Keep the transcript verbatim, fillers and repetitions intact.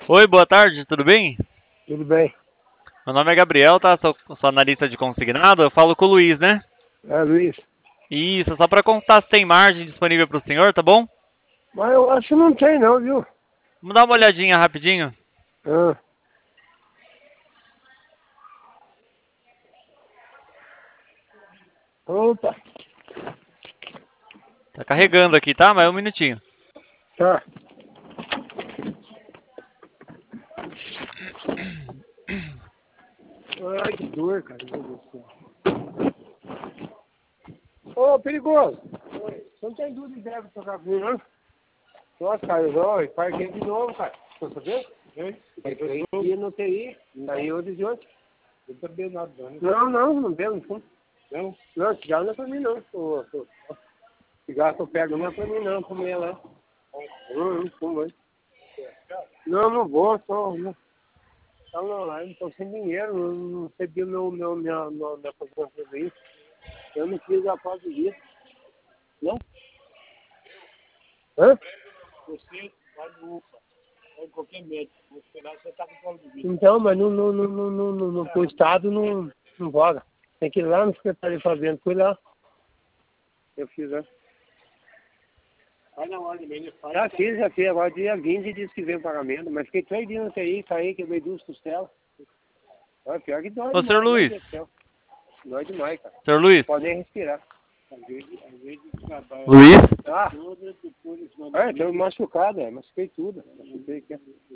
Oi, boa tarde, tudo bem? Tudo bem. Meu nome é Gabriel, tá? Sou, sou analista de consignado. Eu falo com o Luiz, né? É, Luiz. Isso, só para contar se tem margem disponível para o senhor, tá bom? Mas eu acho que não tem não, viu? Vamos dar uma olhadinha rapidinho. Ah. Opa, Tá carregando aqui, tá? Mas um minutinho. tá. Ai, que dor, cara. Meu Deus do céu. Ô, perigoso. Oi. Você não tem dúvida de deve tocar comigo, não? Nossa, cara, eu não, parquei de novo, cara. Tá sabendo? Hein? Parquei aqui no T I. Aí eu de ontem. Eu não bebo nada, não. Não, não, não bebo, não fumo. Não? Não, cigarro não é pra mim, não. Ô, ô, ô. Cigarro que eu pego não é pra mim, não. Comer lá. Não, não fumo, hein? Não, não vou, só... Não. Então, não, lá eu não estou sem dinheiro, não, não recebi o meu, meu, minha, minha, minha aposentadoria isso. Eu não fiz a pausa disso. Não? Hã? Você vai no U P A, vai em qualquer médico. Você lá, você está com pausa de vida. Então, mas no, no, no, no, no, no, no, pro estado não, não roda. Tem que ir lá no secretário de fazenda, fui lá. Eu fiz, né? Vai na ordem mesmo, faz. Já fiz, já fiz. Agora dia vinte disse que veio o pagamento, mas fiquei três dias no T I, caí, quebrei duas costelas. Olha, pior que dói Ô, senhor demais, né, Luiz. Deus do céu. Dói demais, cara. Senhor Luiz. Pode nem respirar. Às vezes, às vezes trabalha. Luiz? Ah, é, tô machucado, é, machuquei tudo. Machuquei aqui.